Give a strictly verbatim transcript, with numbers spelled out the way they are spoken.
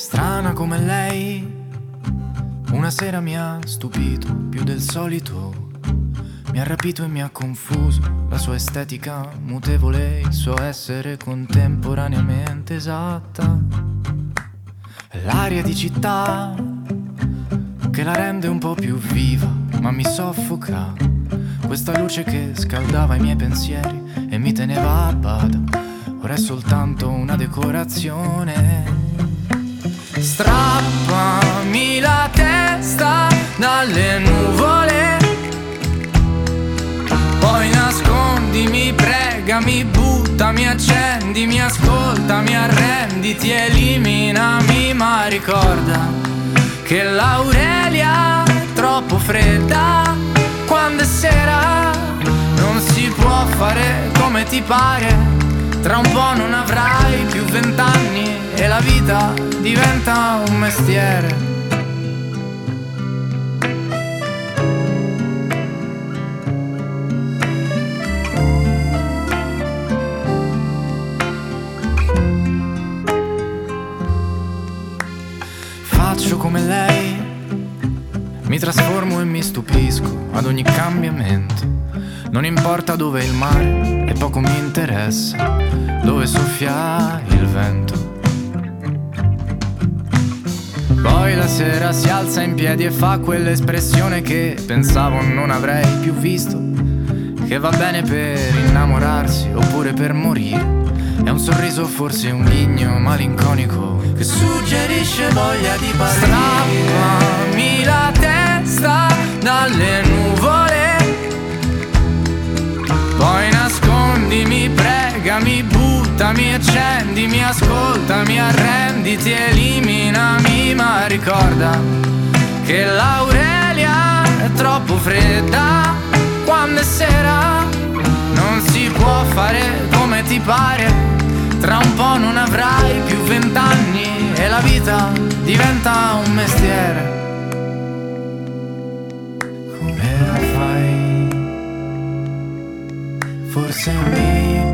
Strana come lei, una sera mi ha stupito più del solito. Mi ha rapito e mi ha confuso la sua estetica mutevole, il suo essere contemporaneamente esatta. L'aria di città che la rende un po' più viva, ma mi soffoca. Questa luce che scaldava i miei pensieri e mi teneva a bada, ora è soltanto una decorazione. Strappami la testa dalle nuvole, poi nascondimi, pregami, buttami, accendimi, ascoltami, arrenditi, eliminami, ma ricorda che l'Aurelia è troppo fredda quando è sera, non si può fare come ti pare. Tra un po' non avrai più vent'anni e la vita diventa un mestiere. Faccio come lei, mi trasformo e mi stupisco ad ogni cambiamento. Non importa dove è il mare e poco mi interessa dove soffia il vento. Poi la sera si alza in piedi e fa quell'espressione che pensavo non avrei più visto, che va bene per innamorarsi oppure per morire. È un sorriso, forse un ghigno malinconico che suggerisce voglia di partire. Strappami la testa dalle nuvole, poi nascondimi, pregami, buttami, accendimi, ascoltami, arrenditi, eliminami, ma ricorda che l'Aurelia è troppo fredda quando è sera, non si può fare come ti pare. Tra un po' non avrai più vent'anni e la vita diventa un mestiere. Come la fai? Forse mi